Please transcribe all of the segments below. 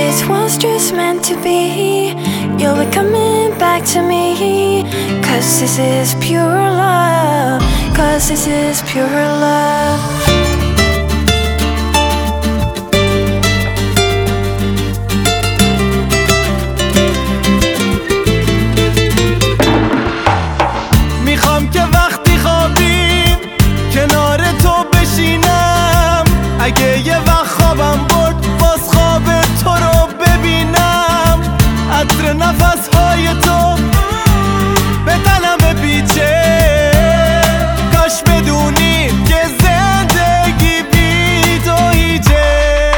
This was just meant to be. You'll be coming back to me. Cause this is pure love. Cause this is pure love. میخوام که وقتی خوابیم کنار تو بشینم، اگه یه وقت خوابم برد باز خواب تو رو ببینم. عطر نفسهای تو به تنم بپیچه، کاش بدونی که زندگی بی تو هیچه.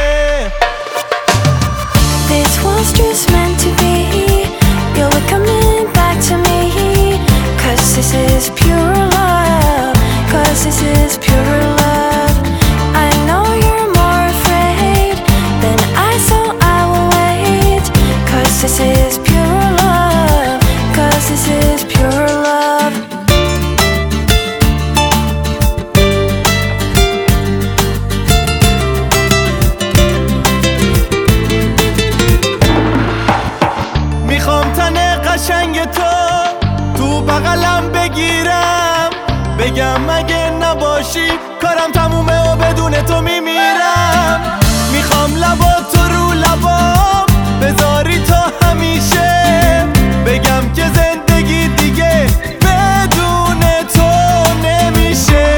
This was just meant to be. You'll be coming back to me. Cause this is pure love. Cause this is pure love. I know you're more afraid than I, so I will wait. Cause this is pure love. Cause this is pure love. میخوام تن قشنگ تو بغلم بگیرم، بگم اگه نباشی کارم تمومه و بدون تو میمیرم. میخوام لبات رو لبام بذاری تا همیشه، بگم که زندگی دیگه بدون تو نمیشه.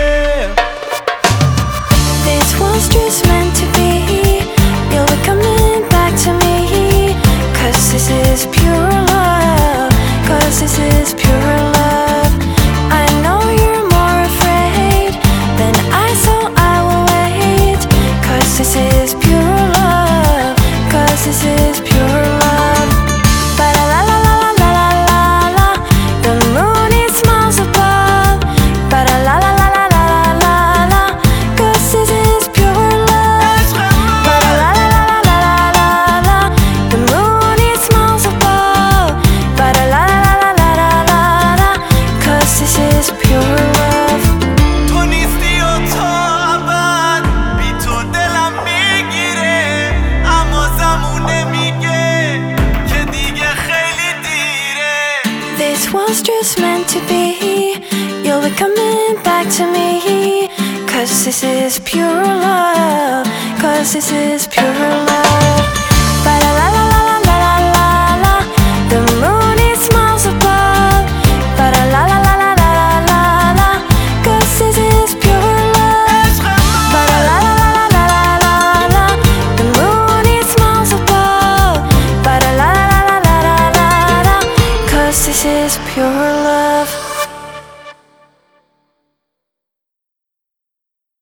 This was just meant to be. You'll be coming back to me. Cause this is pure love. Cause this is pure love. I know you're more afraid than I, so I will wait. Cause this is pure love. Cause this is pure love. Ba la la la la la la la la. The moon it smiles above. Ba la la la la la la la la. Cause this is pure love. Ba la la la la la la la la. The moon it smiles above. Ba la la la la la la la la. Cause this is pure love. تو نیستی و تا ابد بی تو دلم میگیره، اما زمونه میگه که دیگه خیلی دیره. This was just meant to be. You'll be coming back to me. Cause this is pure love. Cause this is pure love. Ba la la la la la la la la. The moon it smiles above. Ba la la la la la la la la. Cause this is pure love. Ba la la la la la la la la. The moon it smiles above. Ba la la la la la la la. Cause this is pure love.